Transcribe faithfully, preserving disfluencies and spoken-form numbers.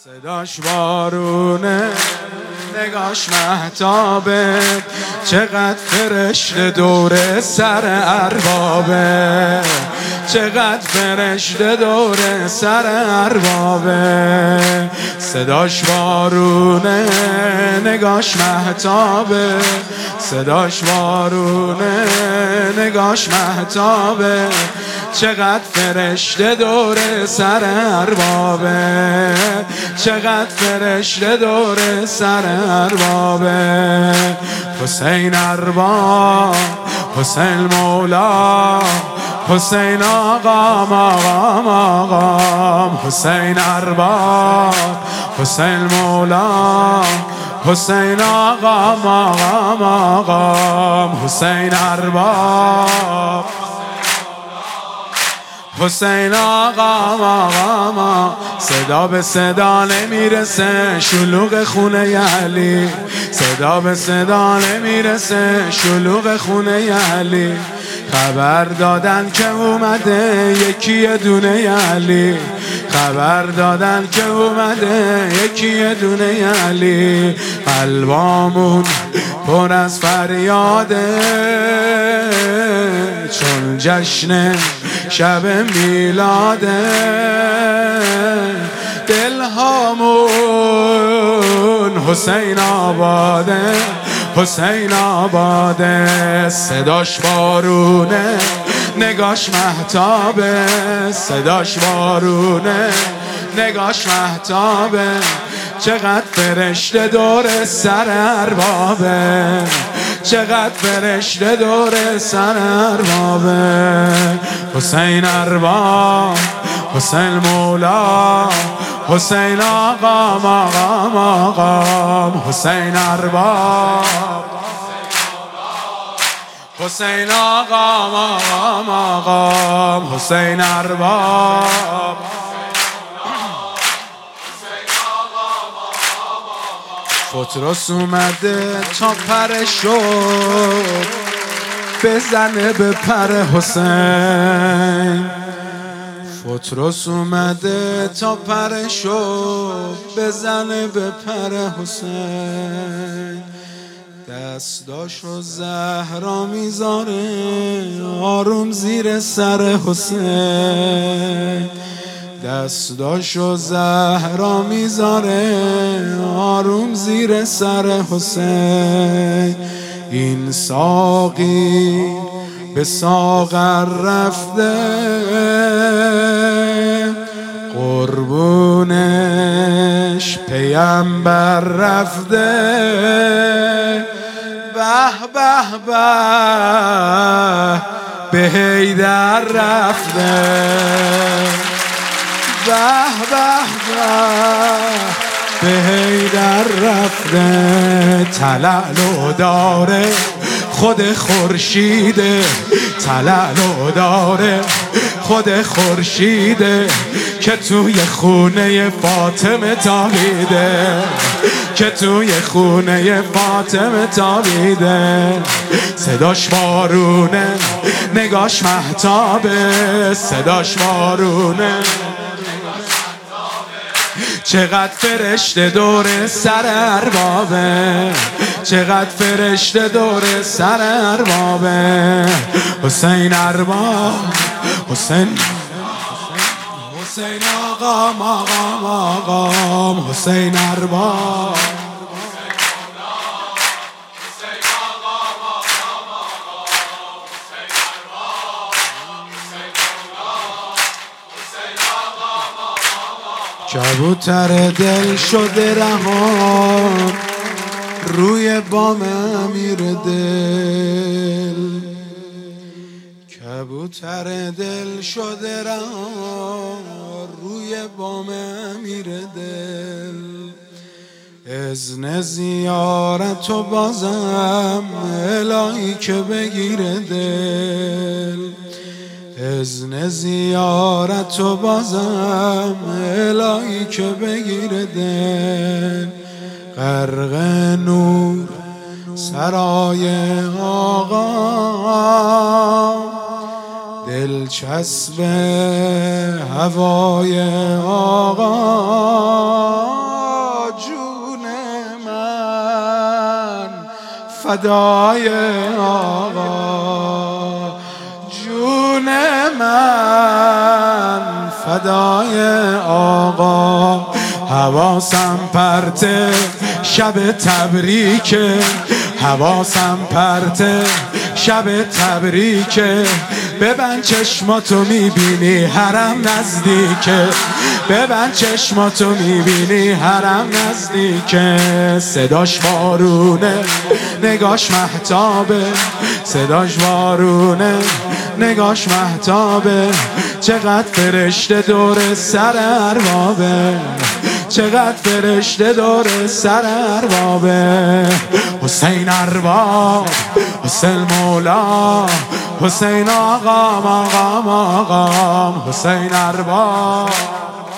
صداش بارونه، نگاش مهتابه، چقدر فرشته دور سر اربابه، چقدر فرشته دور سر اربابه. صداش بارونه، نگاش مهتابه، صداش بارونه، نگاش مهتابه، چقدر فرشته دور سر اربابه، چقدر فرشته دور سر اربابه. حسین ارباب، حسین مولا، حسین آقام آقام آقام، حسین ارباب، حسین مولا، حسین آقام آقام آقام، حسین ارباب، حسین آقام آقام. صدا به صدا نمیرسه شلوغ خونه علی، صدا به صدا نمیرسه شلوغ خونه علی. خبر دادن که اومده یکی دونه علی، خبر دادن که اومده یکی دونه علی. قلبامون پر از فریاده چون جشن شب میلاده، دلهامون حسین آباده، حسین آباده. صداش بارونه، نگاش مهتابه، صداش بارونه، نگاش مهتابه، چقدر فرشته دور سر اربابه، چقدر فرشته دور سر اربابه. حسین ارباب، حسین مولا، حسین آقام آقام آقام، حسین ارباب، حسین آقام آقام آقام، حسین ارباب. فترس اومده تا پرشو بزنه به پر حسین، فترس اومده تا پرشو بزنه به پر حسین. دستاشو زهرا میذاره آروم زیر سر حسین، دستاشو زهرا میذاره آروم زیر سر حسین. این ساقی به ساغر رفته قربونش پیامبر رفته، به به به به حیدر رفته، به به به به حیدر رفته. تلالو داره خود خورشیده، تلالو داره خود خورشیده که توی خونه فاطمه تابیده، که توی خونه فاطمه تابیده. صداش بارونه، نگاش مهتابه، صداش بارونه، چقدر فرشته دور سر اربابه، چقدر فرشته دور سر اربابه. حسین ارباب، حسین، حسین آقام آقام آقام، حسین ارباب، کبوتر دل شده رهان روی بام امیر دل، کبوتر دل شده رهان روی بام امیر دل. اذن زیارت و بازم الهی که بگیره دل، اذن زیارت و بازم الهی که بگیره دل. غرق نور سرای آقا، دلچسب هوای آقا، فدای آقا، جون من فدای آقا. حواسم پرته شب تبریکه، حواسم پرته شب تبریکه. ببند چشماتو میبینی حرم نزدیکه، ببند چشماتو میبینی حرم نزدیکه. صداش بارونه نگاش مهتابه، صداش بارونه نگاش مهتابه. چقدر فرشته دور سر اربابه، چقدر فرشته دور سر اربابه. حسین ارباب، حسین مولا، حسین آقام آقام آقام، حسین ارباب.